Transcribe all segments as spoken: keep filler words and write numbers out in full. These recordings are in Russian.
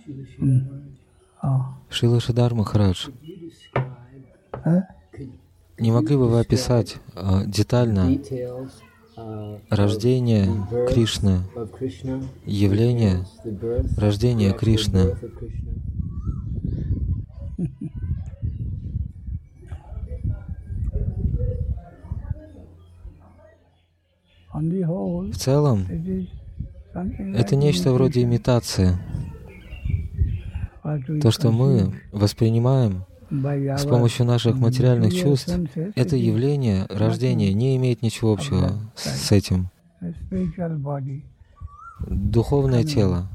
Шрила Шридхар Махарадж, не могли бы вы описать э, детально рождение Кришны, явление рождения Кришны? В целом, это нечто вроде имитации. То, что мы воспринимаем с помощью наших материальных чувств, это явление рождения не имеет ничего общего с этим. Духовное тело,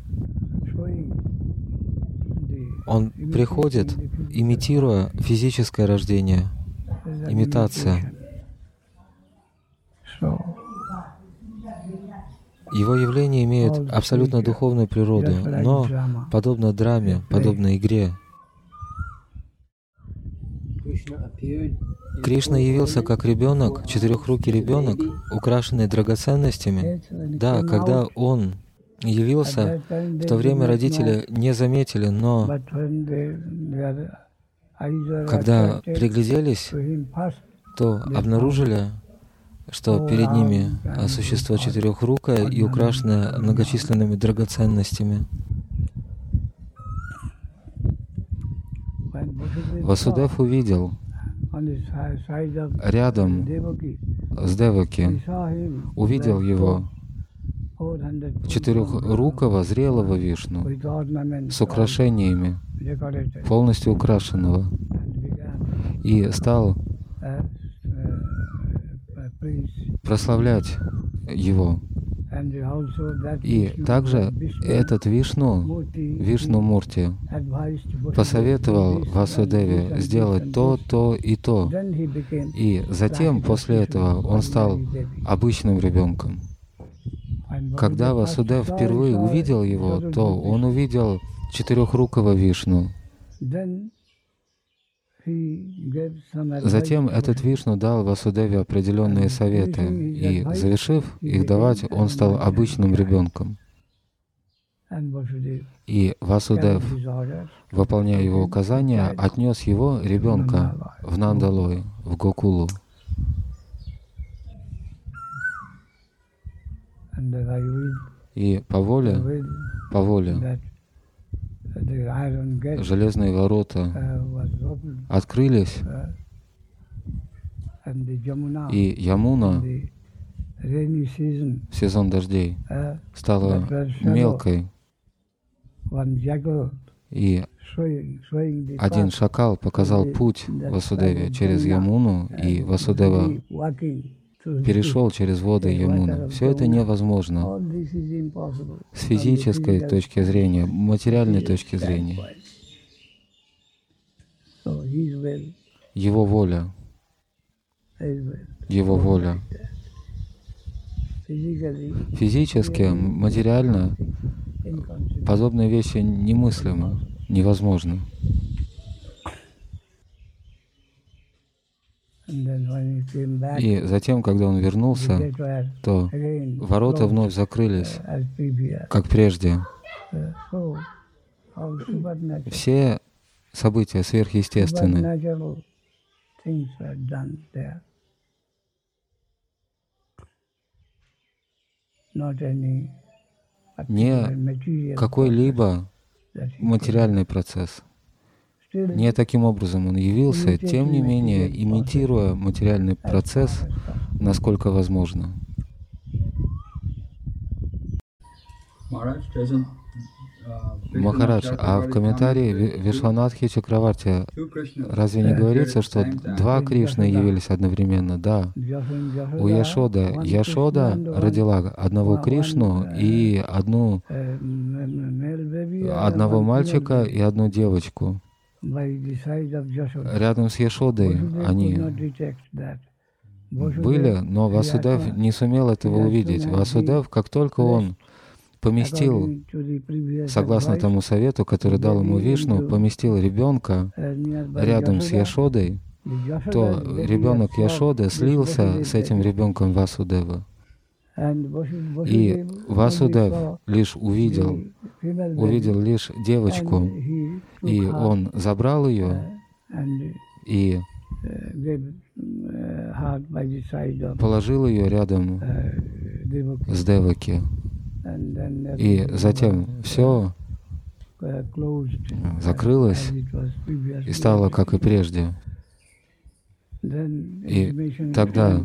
он приходит, имитируя физическое рождение, имитация. Его явление имеет абсолютно духовную природу, но подобно драме, подобно игре. Кришна явился как ребенок, четырехрукий ребенок, украшенный драгоценностями. Да, когда он явился, в то время родители не заметили, но когда пригляделись, то обнаружили, что перед ними существо четырехрукое и украшенное многочисленными драгоценностями. Васудев увидел рядом с Деваки, увидел его, четырехрукого зрелого Вишну с украшениями, полностью украшенного, и стал прославлять его. И также этот Вишну, Вишну Мурти, посоветовал Васудеве сделать то, то и то. И затем, после этого, он стал обычным ребенком. Когда Васудев впервые увидел его, то он увидел четырехрукого Вишну. Затем этот Вишну дал Васудеве определенные советы, и, завершив их давать, он стал обычным ребенком. И Васудев, выполняя его указания, отнес его, ребенка, в Нандалой, в Гокулу. И по воле, по воле, железные ворота открылись, и Ямуна в сезон дождей стала мелкой, и один шакал показал путь Васудеве через Ямуну, и Васудева перешел через воды Ямуны. Все это невозможно с физической точки зрения, материальной точки зрения. Его воля, его воля. Физически, материально подобные вещи немыслимы, невозможны. И затем, когда он вернулся, то ворота вновь закрылись, как прежде. Все события сверхъестественны. Не какой-либо материальный процесс. Не таким образом он явился, тем не менее, имитируя материальный процесс, насколько возможно. Махарадж, а в комментарии Вишванатхи Чакраварти разве не говорится, что два Кришны явились одновременно? Да. У Яшода. Яшода родила одного Кришну и одну, одного мальчика и одну девочку. Рядом с Яшодой они были, но Васудев не сумел этого увидеть. Васудев, как только он поместил, согласно тому совету, который дал ему Вишну, поместил ребенка рядом с Яшодой, то ребенок Яшоды слился с этим ребенком Васудева. И Васудев лишь увидел, увидел лишь девочку, и он забрал ее и положил ее рядом с Деваки. И затем все закрылось и стало, как и прежде. И тогда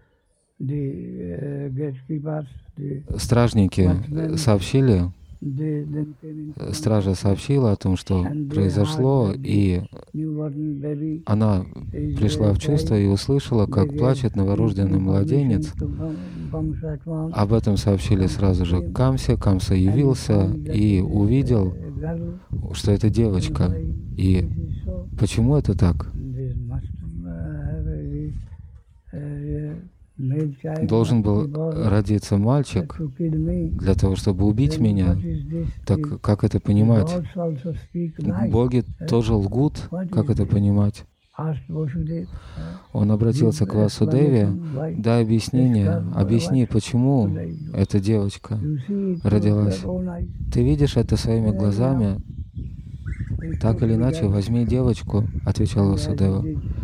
стражники сообщили, стража сообщила о том, что произошло, и она пришла в чувство и услышала, как плачет новорожденный младенец. Об этом сообщили сразу же Камсе. Камса явился и увидел, что это девочка. И почему это так? Должен был родиться мальчик для того, чтобы убить меня. Так как это понимать? Боги тоже лгут, как это понимать? Он обратился к Васудеве: дай объяснение, объясни, почему эта девочка родилась. Ты видишь это своими глазами? Так или иначе, возьми девочку, отвечал Васудева.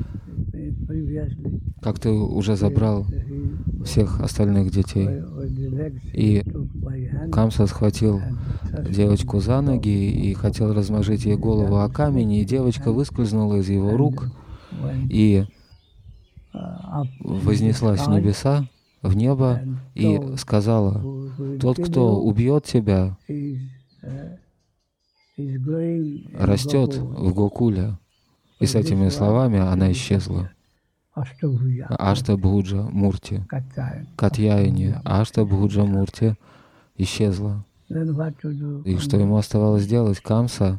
Как ты уже забрал всех остальных детей. И Камса схватил девочку за ноги и хотел размажить ей голову о камень, и девочка выскользнула из его рук и вознеслась в небеса, в небо, и сказала: «Тот, кто убьет тебя, растет в Гокуле». И с этими словами она исчезла. Аштабхуджа Мурти, Катьяяни, Аштабхуджа Мурти исчезла. И что ему оставалось делать? Камса,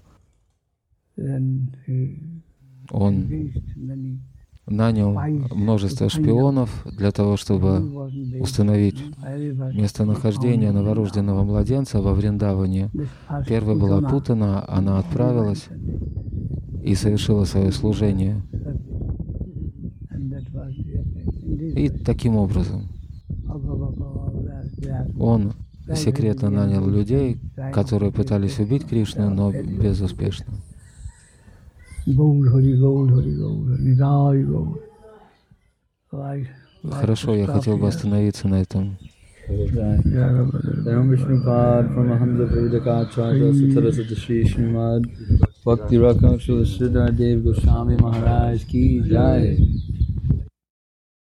он нанял множество шпионов для того, чтобы установить местонахождение новорожденного младенца во Вриндаване. Первой была Путана, она отправилась и совершила свое служение. И таким образом он секретно нанял людей, которые пытались убить Кришну, но безуспешно. Хорошо, я хотел бы остановиться на этом. Bhakti Rakam Sridhar Dev Goswami Maharaj ki jai.